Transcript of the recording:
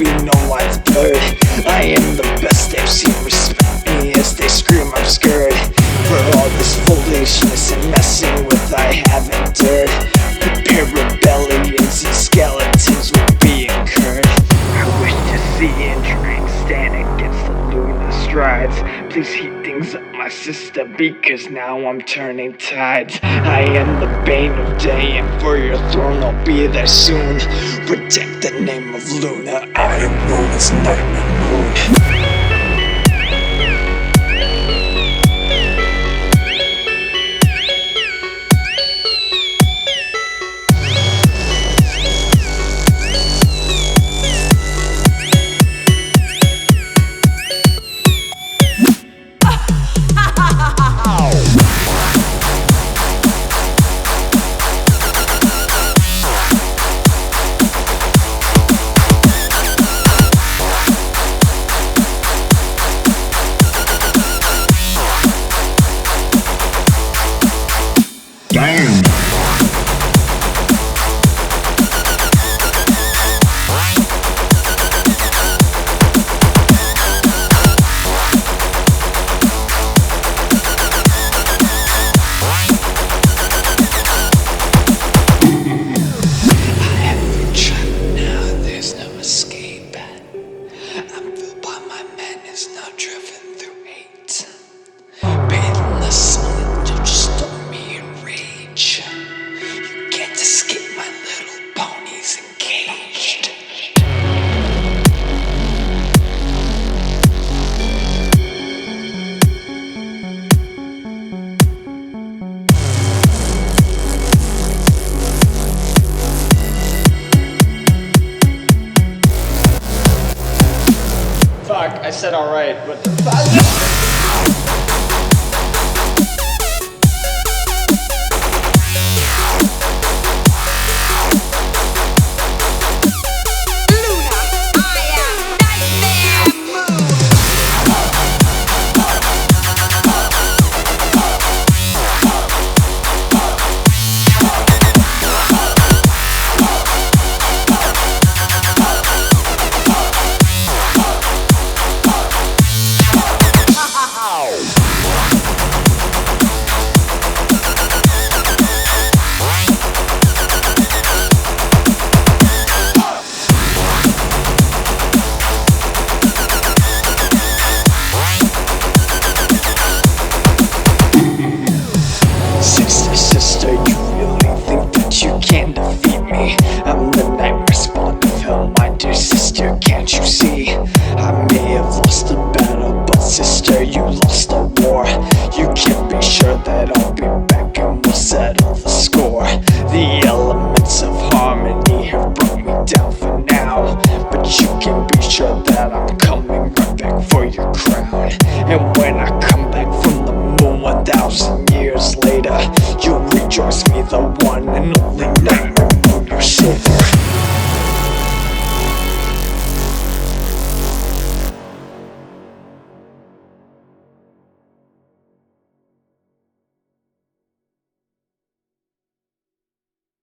be no life's blurred. I am the best they've seen, respect me as they scream I'm scared. For all this foolishness and messing with I have endured. Prepare rebellions and skeletons will be incurred. I wish to see and try and stand against the lunar strides. Please heat things up, my sister, because now I'm turning tides. I am the bane of day, and for your throne I'll be there soon. Protect the name of Luna, I am known as Night and Moon. Damn. I'm filled by my madness, now driven through hate. Bathed in the sun until just stormy and rage. You can't escape my little ponies encaged. Fuck, I said alright, what the fuck? Sister, you really think that you can defeat me? I'm the nightmare spawn of hell, my dear sister, can't you see? I may have lost the battle, but sister, you lost the war. You can be sure that I'll be back and we'll settle the score.